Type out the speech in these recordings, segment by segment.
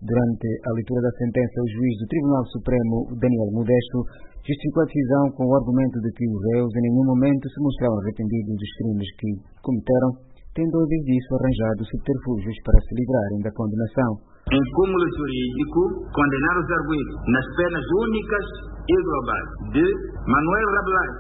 Durante a leitura da sentença, o juiz do Tribunal Supremo, Daniel Modesto, justificou a decisão com o argumento de que os réus em nenhum momento se mostraram arrependidos dos crimes que cometeram, tendo ao invés disso arranjado subterfúgios para se livrarem da condenação. Em cúmulo jurídico, condenar os arguidos nas penas únicas e globais de Manuel Rabelais,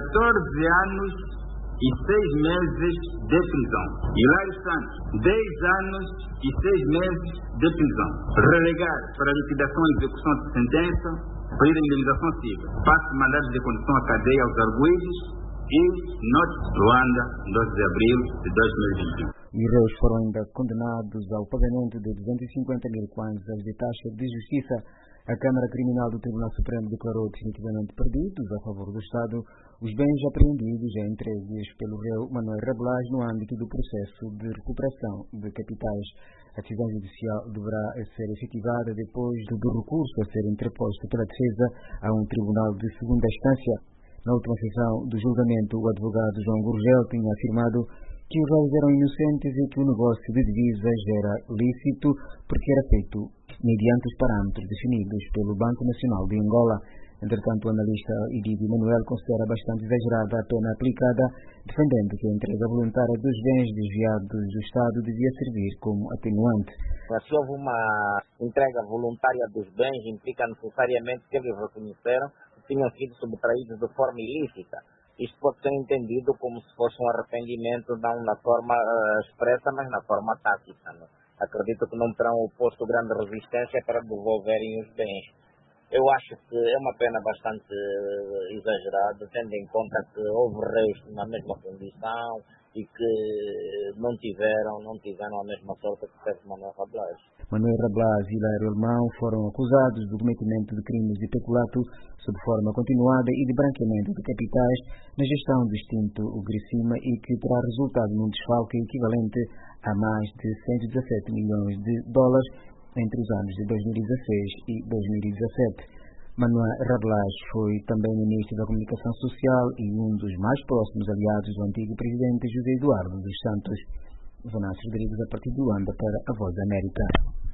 14 anos e 6 meses de prisão. Hilário Santos, 10 anos e 6 meses de prisão. Relegar para liquidação e execução de sentença, pedir indenização civil. Passe mandado de condução à cadeia aos arguidos e Norte Luanda, 12 de abril de 2021. Os réus foram ainda condenados ao pagamento de 250 mil kwanzas de taxa de justiça. A Câmara Criminal do Tribunal Supremo declarou definitivamente perdidos a favor do Estado os bens apreendidos e entregues pelo réu Manuel Rabelais no âmbito do processo de recuperação de capitais. A decisão judicial deverá ser efetivada depois do recurso a ser interposto pela defesa a um tribunal de segunda instância. Na última sessão do julgamento, o advogado João Gurgel tinha afirmado que os réus eram inocentes e que o negócio de divisas era lícito porque era feito mediante os parâmetros definidos pelo Banco Nacional de Angola. Entretanto, o analista Ididio Manuel considera bastante exagerada a pena aplicada, defendendo que a entrega voluntária dos bens desviados do Estado devia servir como atenuante. Se houve uma entrega voluntária dos bens, implica necessariamente que eles reconheceram que tinham sido subtraídos de forma ilícita. Isto pode ser entendido como se fosse um arrependimento, não na forma expressa, mas na forma tática. Não? Acredito que não terão oposto grande resistência para devolverem os bens. Eu acho que é uma pena bastante exagerada, tendo em conta que houve réus na mesma condição e que não tiveram a mesma sorte que teve Manuel Rabelais. Manuel Rabelais e Hilário Alemão foram acusados do cometimento de crimes de peculato sob forma continuada e de branqueamento de capitais na gestão do extinto Grissima e que terá resultado num desfalque equivalente a mais de 117 milhões de dólares entre os anos de 2016 e 2017. Manuel Rabelais foi também ministro da Comunicação Social e um dos mais próximos aliados do antigo presidente José Eduardo dos Santos. Vanassi Rodrigues, a partir de Luanda, para a Voz da América.